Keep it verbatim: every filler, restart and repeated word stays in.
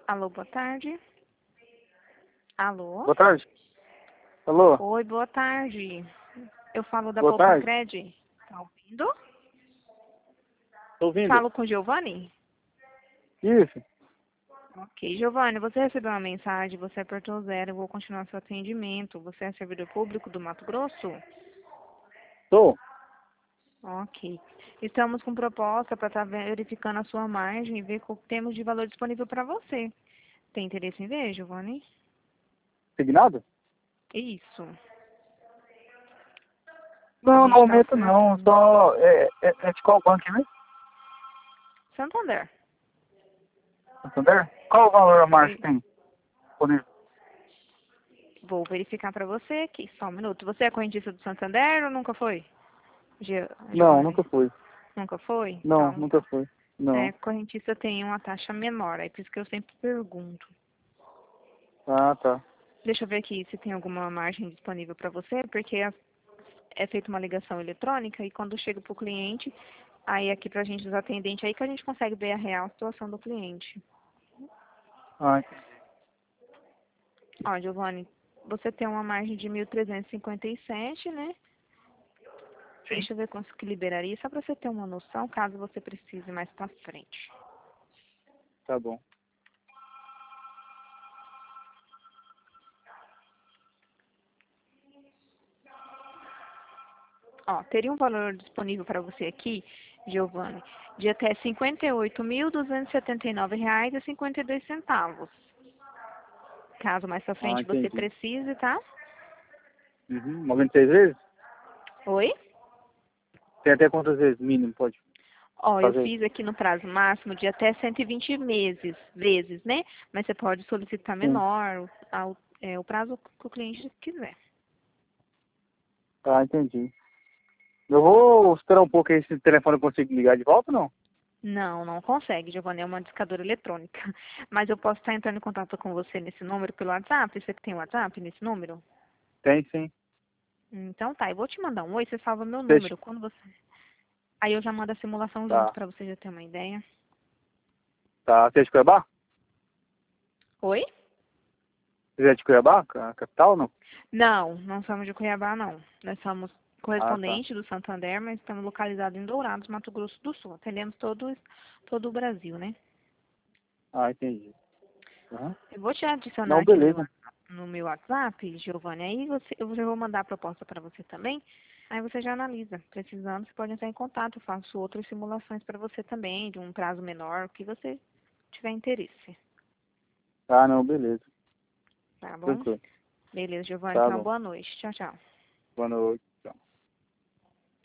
Alô, boa tarde. Alô? Boa tarde. Alô? Oi, boa tarde. Eu falo da Boa Poupa tarde. Cred. Tá ouvindo? Tô ouvindo. Falo com Giovanni? Isso. Ok, Giovanni, você recebeu uma mensagem, você apertou zero, eu vou continuar seu atendimento. Você é servidor público do Mato Grosso? Tô. Ok. Estamos com proposta para estar verificando a sua margem e ver o que temos de valor disponível para você. Tem interesse em ver, Giovanni? Signado? Isso. A Não, gente não está aumento não. ofertando. Só. É, é, é de qual banco, né? Santander. Santander? Qual o valor a mais Oi. que tem? Disponível? Vou verificar para você aqui, só um minuto. Você é correntista do Santander ou nunca foi? Gio- Não, Giovanni? nunca fui. Nunca foi? Não, Então, nunca fui. é, Não. correntista tem uma taxa menor, é por isso que eu sempre pergunto. Ah, tá. Deixa eu ver aqui se tem alguma margem disponível para você, porque é, é feita uma ligação eletrônica e quando chega para o cliente, aí aqui para a gente, os atendentes, aí que a gente consegue ver a real situação do cliente. Ah, entendi. Ó, Giovanni, você tem uma margem de mil trezentos e cinquenta e sete, né? Sim. Deixa eu ver quanto que liberaria, só para você ter uma noção, caso você precise mais para frente. Tá bom. Ó, teria um valor disponível para você aqui, Giovanni, de até cinquenta e oito mil duzentos e setenta e nove reais e cinquenta e dois centavos. Caso mais para Ah, frente você entendi. precise, tá? Uhum. noventa e seis vezes? Oi? Tem até quantas vezes mínimo pode Ó, eu fazer? fiz aqui no prazo máximo de até cento e vinte meses, vezes, né? Mas você pode solicitar Sim. menor, ao, é, o prazo que o cliente quiser. Tá, entendi. Eu vou esperar um pouco aí se o telefone consigo ligar de volta ou não? Não, não consegue, Giovanni, é uma discadora eletrônica. Mas eu posso estar entrando em contato com você nesse número pelo WhatsApp? Você que tem WhatsApp nesse número? Tem sim. Então tá, eu vou te mandar um oi, você salva meu Deixa. número. Quando você. Aí eu já mando a simulação junto Tá. pra você já ter uma ideia. Tá. Você é de Cuiabá? Oi? Você é de Cuiabá, a capital ou não? Não, não somos de Cuiabá, não. Nós somos Ah, tá. correspondente do Santander, mas estamos localizados em Dourados, Mato Grosso do Sul. Atendemos todo, todo o Brasil, né? Ah, entendi. Uhum. Eu vou te adicionar Não, aqui no meu, beleza. WhatsApp- no meu WhatsApp, Giovanni. Aí você, eu já vou mandar a proposta para você também. Aí você já analisa. Precisando, você pode entrar em contato. Eu faço outras simulações para você também, de um prazo menor, o que você tiver interesse. Ah, não, beleza. Tá bom? Tranquilo. Beleza, Giovanni. Tá Então, bom. boa noite. Tchau, tchau. Boa noite.